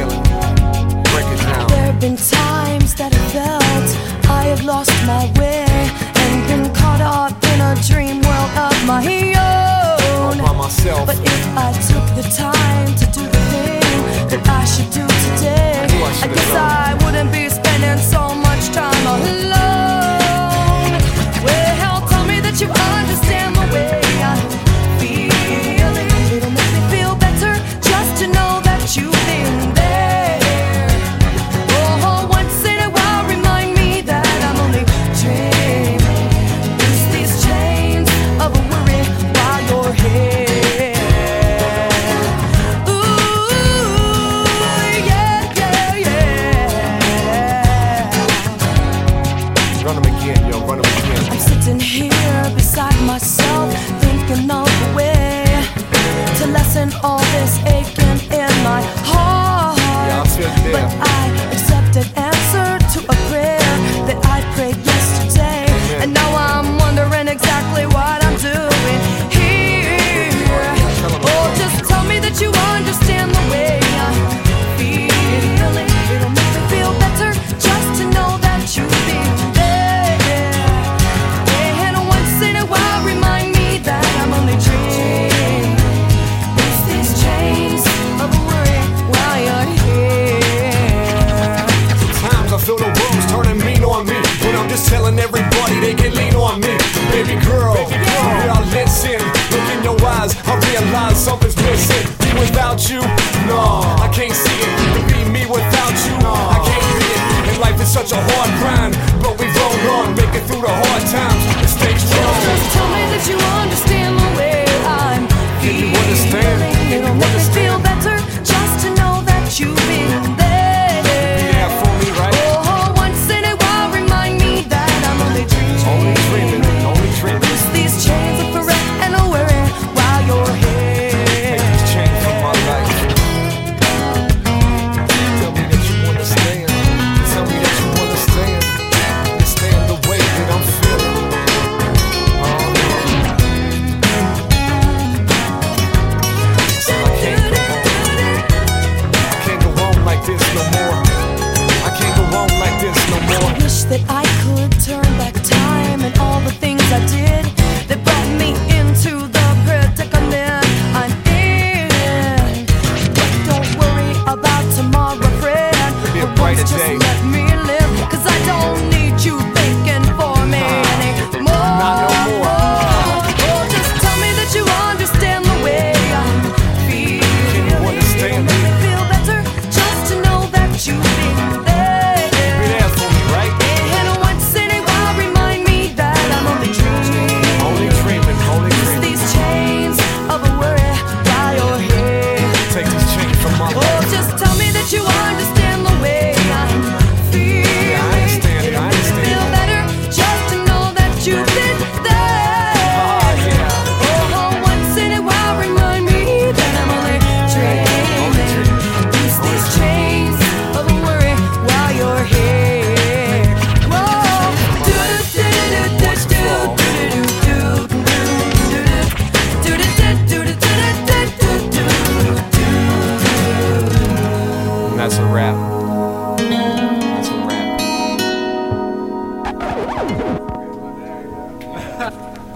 Break it down. There have been times that I felt I had lost my way and been caught up in a dream world of my All own. by myself. But if I took the time to do the thing that I should do today, I guess I wouldn't be spending so much time alone. Well, tell me that you understand the way I'm feeling. It'll make me feel better just to know that you've been there. Oh, once in a while, remind me that I'm only dreaming. Loose these chains of worry while you're here. Ooh, yeah, yeah, yeah. Run them again, yo, run them again. I'm sitting here beside myself, thinking of a way to lessen all this aching in my heart. Yeah, I feel you But there. I accepted answer to a prayer that I prayed yesterday. Amen. And now I'm wondering exactly what I'm doing here. Oh, just tell me that you understand the way I'm feeling. It'll make me feel better just to know that you've been there. And once in a while, remind me that I'm only dreaming. It's these chains of worry while you're here. Sometimes I feel the world's turning mean on me, but I'm just telling everybody they can lean on me. Baby girl, yeah, I listen. Look in your eyes, I realize something's missing. Me without you, no, I can't see it. To be me without you, I can't be it. And life is such a hard grind, but we roll on, make it through the hard times and stay strong. Just tell me that you understand the way I'm Can you feeling. understand? Can It'll you make me feel understand? better just to know that you've been there. Yeah, for me, right? Oh, once in a while, remind me that I'm only dreaming. Only dreaming, only dreaming. Loose these chains of regret and a worry while you're here. Take this chain from my life. Tell me that you understand. Tell me that you understand. Understand the way that I'm feeling. Oh, so I can't go on like this no more. I can't go on like this no more. Wish that I could turn back time and all the things I did that brought me into the predicament I'm in. But don't worry about tomorrow, friend. It'll be a But brighter just day. let me live, 'cause I don't need you thinking for me anymore. Not no more. Oh, just tell me that you understand the way I'm feeling. Can you understand It'll make me? me feel better just to know that you've been there. Be there for me, right? And once in a while, remind me that I'm only dreaming. Only dreaming, only Loose dreaming. these chains of a worry while you're here. Take this chain from my Oh, life. just tell me that you understand the way I'm feeling. Yeah, I understand it, I It'll make me understand feel it. better just to know that you've been there. Oh, yeah. Oh, once in a while, remind me that I'm only dreaming. Loose these chains of a worry while you're here. Whoa. And that's a wrap. That's a wrap.